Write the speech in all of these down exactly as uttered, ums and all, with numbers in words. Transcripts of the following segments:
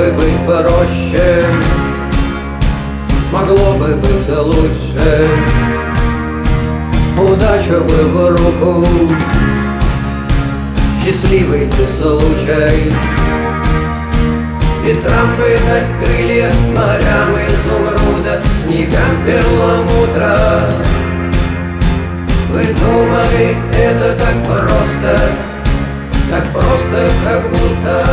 бы быть проще, могло бы быть лучше. Удачу бы в руку, счастливый бы случай. Ветрам бы дать крылья, морям изумруда, снегам перламутра. Вы думали, это так просто, так просто, как будто.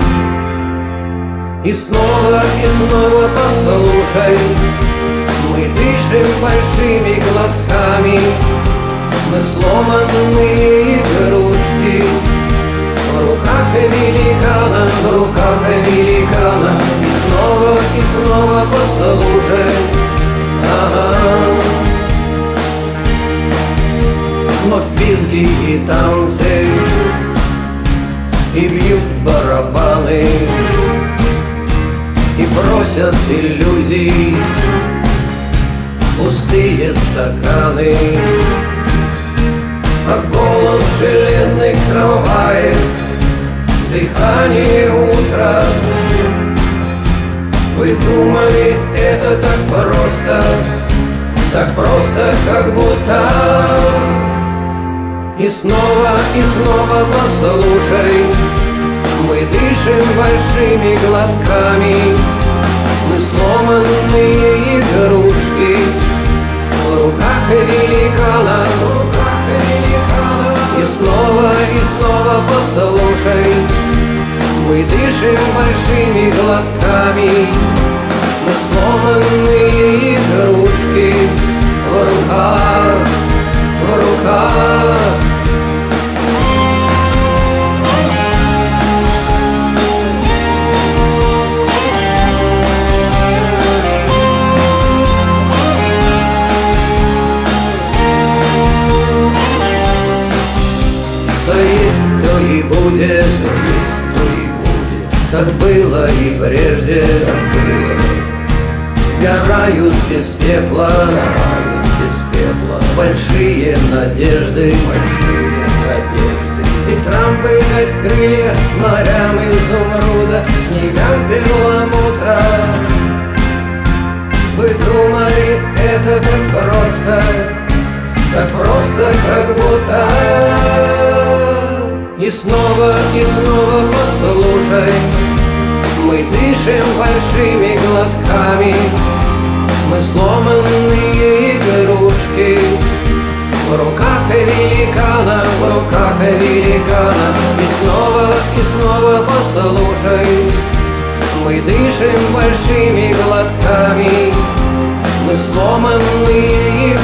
И снова, и снова послушай, мы дышим большими глотками, мы сломанные игрушки в руках великана, в руках великана. И снова, и снова послушай, ага. Вновь визги и танцы, и бьют барабаны, и бросят иллюзий пустые стаканы. А голос железных трамваев, дыхание утра. Вы думали, это так просто, так просто, как будто. И снова, и снова послушай, мы дышим большими глотками, мы сломанные игрушки в руках великана, в руках великана. И снова, и снова послушай, мы дышим большими глотками, мы сломанные игрушки в руках, в руках. То есть, то и будет, то есть, то и будет. Так было и прежде, так было. Сгорают без пепла, сгорают без пепла большие надежды, большие надежды. Ветрам бы дать крылья, морям изумруда, снегам перламутра. Вы думали, это так просто, так просто, как будто. И снова, и снова послушай, мы дышим большими глотками, мы сломанные игрушки в руках великана, в руках великана. И снова, и снова послушай, мы дышим большими глотками, мы сломанные